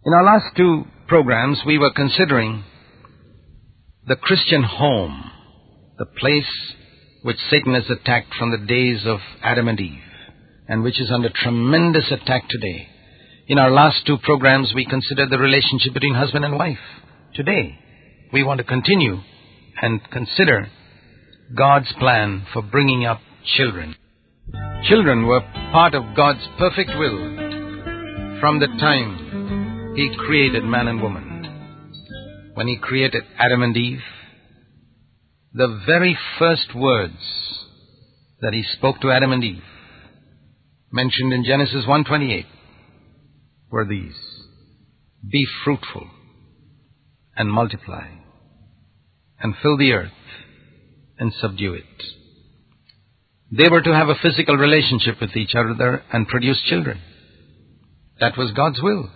In our last two programs, we were considering the Christian home, the place which Satan has attacked from the days of Adam and Eve, and which is under tremendous attack today. In our last two programs, we considered the relationship between husband and wife. Today, we want to continue and consider God's plan for bringing up children. Children were part of God's perfect will from the time He created man and woman. When He created Adam and Eve, the very first words that He spoke to Adam and Eve, mentioned in Genesis 1:28, were these: be fruitful and multiply and fill the earth and subdue it. They were to have a physical relationship with each other and produce children. That was God's will.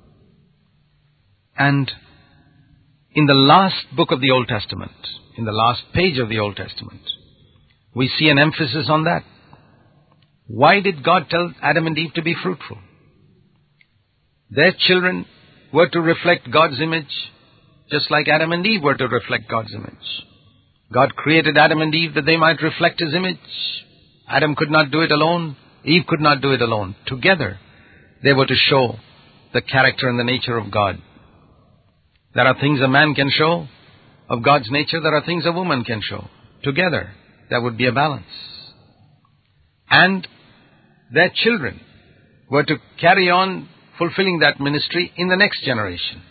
And in the last book of the Old Testament, in the last page of the Old Testament, we see an emphasis on that. Why did God tell Adam and Eve to be fruitful? Their children were to reflect God's image, just like Adam and Eve were to reflect God's image. God created Adam and Eve that they might reflect His image. Adam could not do it alone. Eve could not do it alone. Together, they were to show the character and the nature of God. There are things a man can show of God's nature. There are things a woman can show. Together, there would be a balance. And their children were to carry on fulfilling that ministry in the next generation.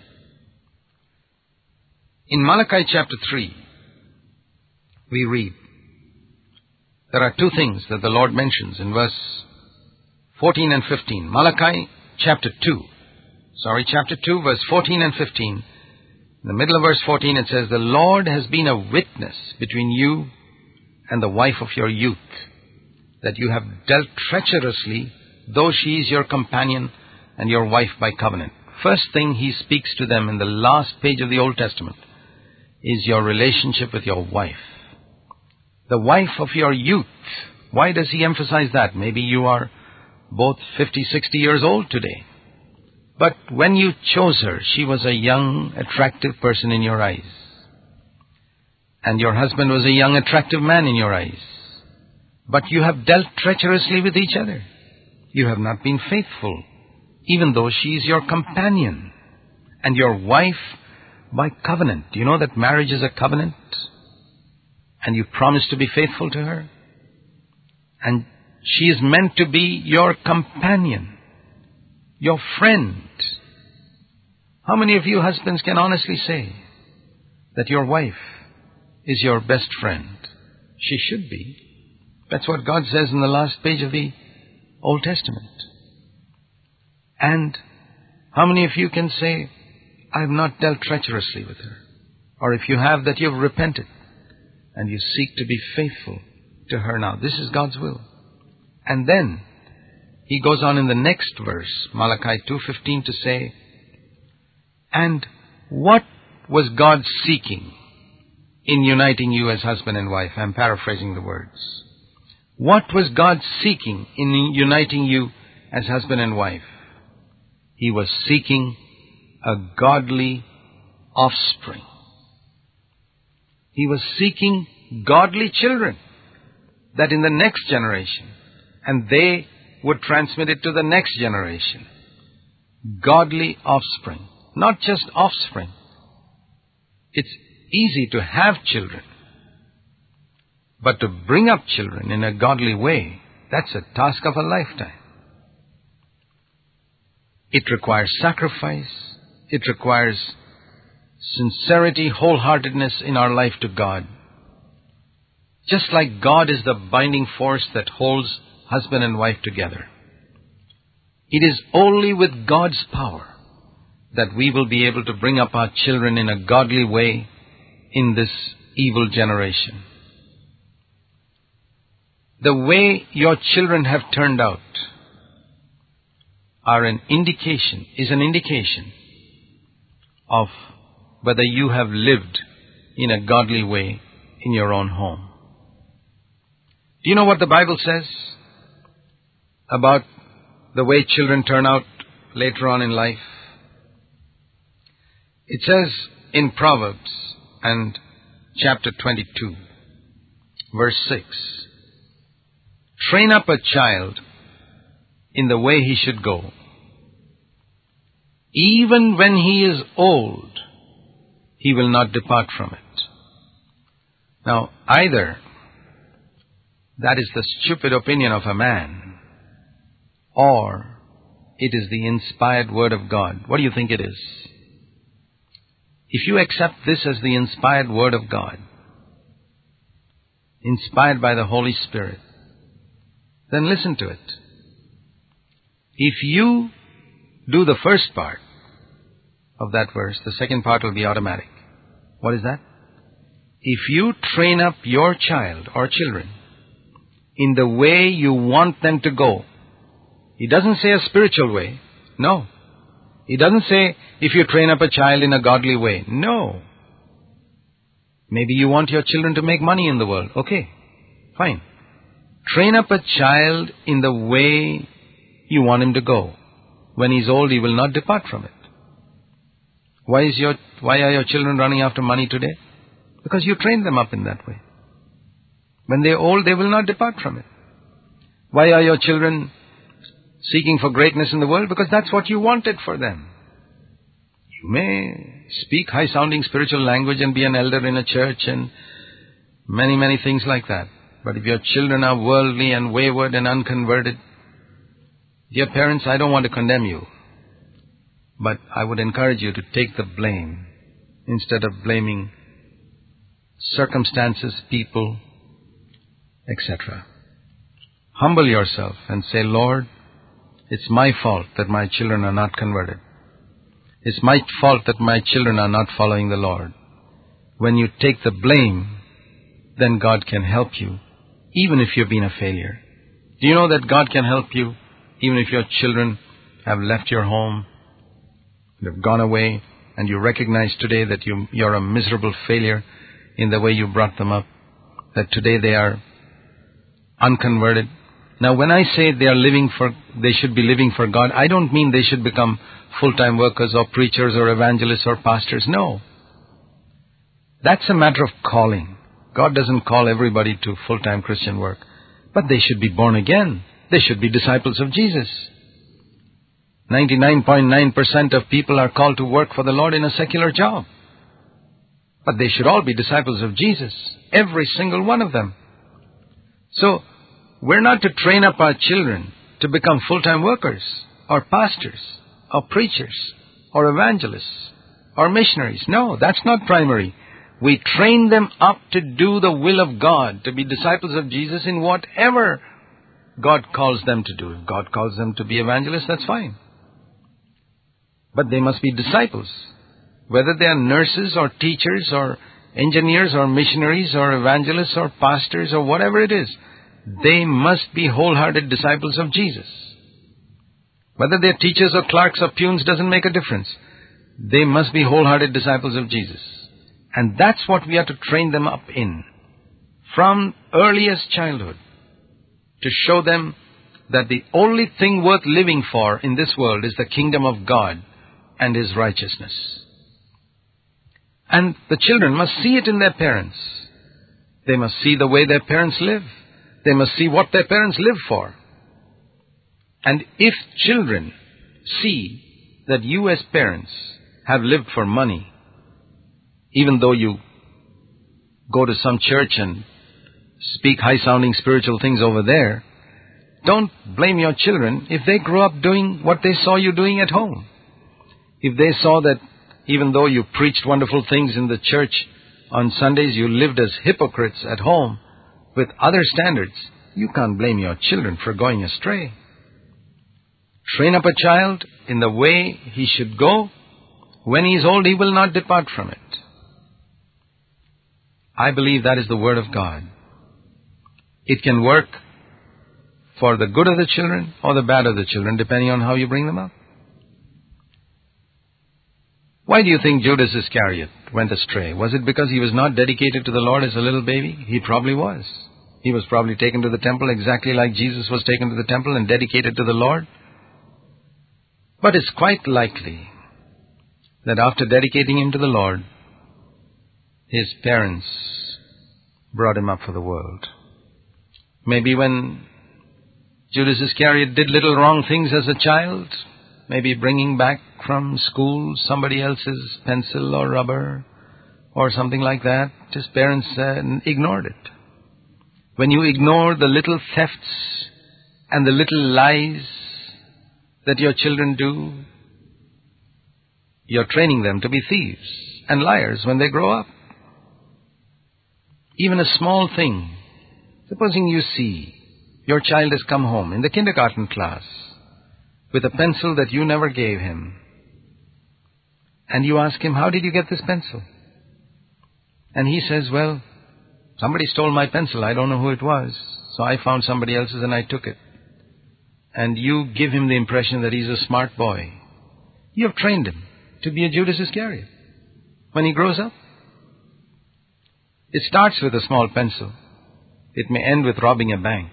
In Malachi chapter 3, we read, there are two things that the Lord mentions in verse 14 and 15. Malachi chapter 2, verse 14 and 15. In the middle of verse 14 it says, the Lord has been a witness between you and the wife of your youth, that you have dealt treacherously, though she is your companion and your wife by covenant. First thing He speaks to them in the last page of the Old Testament is your relationship with your wife. The wife of your youth. Why does He emphasize that? Maybe you are both 50, 60 years old today. But when you chose her, she was a young, attractive person in your eyes. And your husband was a young, attractive man in your eyes. But you have dealt treacherously with each other. You have not been faithful, even though she is your companion and your wife by covenant. Do you know that marriage is a covenant? And you promise to be faithful to her. And she is meant to be your companion, your friend. How many of you husbands can honestly say that your wife is your best friend? She should be. That's what God says in the last page of the Old Testament. And how many of you can say, I have not dealt treacherously with her? Or if you have, that you have repented and you seek to be faithful to her now. This is God's will. And then He goes on in the next verse, Malachi 2:15, to say, and what was God seeking in uniting you as husband and wife? I'm paraphrasing the words. What was God seeking in uniting you as husband and wife? He was seeking a godly offspring. He was seeking godly children, that in the next generation, and they would transmit it to the next generation. Godly offspring. Not just offspring. It's easy to have children. But to bring up children in a godly way, that's a task of a lifetime. It requires sacrifice. It requires sincerity, wholeheartedness in our life to God. Just like God is the binding force that holds husband and wife together. It is only with God's power that we will be able to bring up our children in a godly way in this evil generation. The way your children have turned out is an indication of whether you have lived in a godly way in your own home. Do you know what the Bible says about the way children turn out later on in life? It says in Proverbs and chapter 22, verse 6, train up a child in the way he should go. Even when he is old, he will not depart from it. Now, either that is the stupid opinion of a man, or it is the inspired word of God. What do you think it is? If you accept this as the inspired word of God, inspired by the Holy Spirit, then listen to it. If you do the first part of that verse, the second part will be automatic. What is that? If you train up your child or children in the way you want them to go, it doesn't say a spiritual way. No. It doesn't say if you train up a child in a godly way. No. Maybe you want your children to make money in the world. Okay, fine. Train up a child in the way you want him to go. When he's old, he will not depart from it. Why are your children running after money today? Because you trained them up in that way. When they're old, they will not depart from it. Why are your children seeking for greatness in the world? Because that's what you wanted for them. You may speak high-sounding spiritual language and be an elder in a church and many, many things like that. But if your children are worldly and wayward and unconverted, dear parents, I don't want to condemn you, but I would encourage you to take the blame instead of blaming circumstances, people, etc. Humble yourself and say, Lord, it's my fault that my children are not converted. It's my fault that my children are not following the Lord. When you take the blame, then God can help you, even if you've been a failure. Do you know that God can help you, even if your children have left your home, they've gone away, and you recognize today that you're a miserable failure in the way you brought them up, that today they are unconverted. Now, when I say they should be living for God, I don't mean they should become full-time workers or preachers or evangelists or pastors. No. That's a matter of calling. God doesn't call everybody to full-time Christian work. But they should be born again. They should be disciples of Jesus. 99.9% of people are called to work for the Lord in a secular job. But they should all be disciples of Jesus. Every single one of them. So, we're not to train up our children to become full-time workers, or pastors, or preachers, or evangelists, or missionaries. No, that's not primary. We train them up to do the will of God, to be disciples of Jesus in whatever God calls them to do. If God calls them to be evangelists, that's fine. But they must be disciples. Whether they are nurses, or teachers, or engineers, or missionaries, or evangelists, or pastors, or whatever it is, they must be wholehearted disciples of Jesus. Whether they're teachers or clerks or peons doesn't make a difference. They must be wholehearted disciples of Jesus. And that's what we are to train them up in, from earliest childhood, to show them that the only thing worth living for in this world is the kingdom of God and His righteousness. And the children must see it in their parents. They must see the way their parents live. They must see what their parents live for. And if children see that you as parents have lived for money, even though you go to some church and speak high-sounding spiritual things over there, don't blame your children if they grow up doing what they saw you doing at home. If they saw that even though you preached wonderful things in the church on Sundays, you lived as hypocrites at home with other standards, you can't blame your children for going astray. Train up a child in the way he should go. When he is old, he will not depart from it. I believe that is the Word of God. It can work for the good of the children or the bad of the children, depending on how you bring them up. Why do you think Judas Iscariot went astray? Was it because he was not dedicated to the Lord as a little baby? He probably was. He was probably taken to the temple exactly like Jesus was taken to the temple and dedicated to the Lord. But it's quite likely that after dedicating him to the Lord, his parents brought him up for the world. Maybe when Judas Iscariot did little wrong things as a child, maybe bringing back from school somebody else's pencil or rubber or something like that, his parents ignored it. When you ignore the little thefts and the little lies that your children do, you're training them to be thieves and liars when they grow up. Even a small thing. Supposing you see your child has come home in the kindergarten class with a pencil that you never gave him, and you ask him, how did you get this pencil? And he says, well, somebody stole my pencil. I don't know who it was. So I found somebody else's and I took it. And you give him the impression that he's a smart boy. You have trained him to be a Judas Iscariot when he grows up. It starts with a small pencil. It may end with robbing a bank.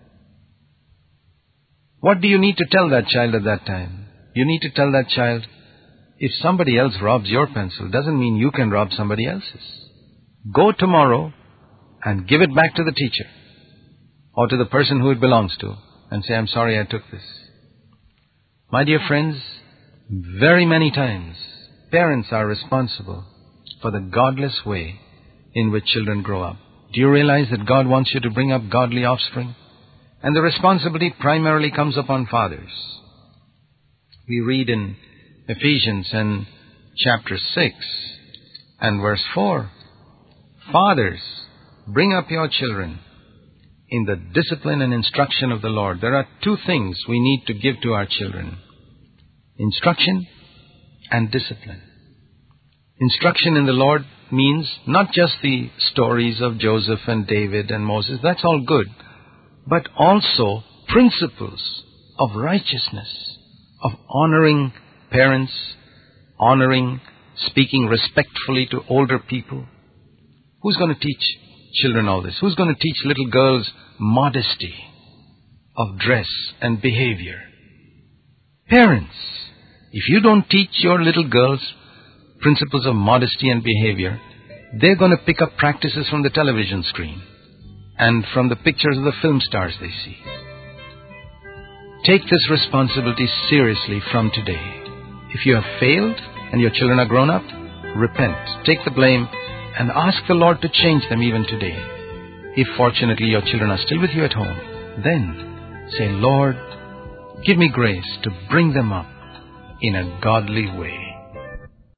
What do you need to tell that child at that time? You need to tell that child, if somebody else robs your pencil, doesn't mean you can rob somebody else's. Go tomorrow and give it back to the teacher or to the person who it belongs to and say, I'm sorry I took this. My dear friends, very many times parents are responsible for the godless way in which children grow up. Do you realize that God wants you to bring up godly offspring? And the responsibility primarily comes upon fathers. We read in Ephesians and chapter 6 and verse 4, Fathers, bring up your children in the discipline and instruction of the Lord. There are two things we need to give to our children: instruction and discipline. Instruction in the Lord means not just the stories of Joseph and David and Moses, that's all good, but also principles of righteousness, of honoring parents, speaking respectfully to older people. Who's going to teach children all this? Who's going to teach little girls modesty of dress and behavior? Parents. If you don't teach your little girls principles of modesty and behavior, they're going to pick up practices from the television screen and from the pictures of the film stars they see. Take this responsibility seriously from today. If you have failed and your children are grown up, repent, take the blame, and ask the Lord to change them even today. If fortunately your children are still with you at home, then say, Lord, give me grace to bring them up in a godly way.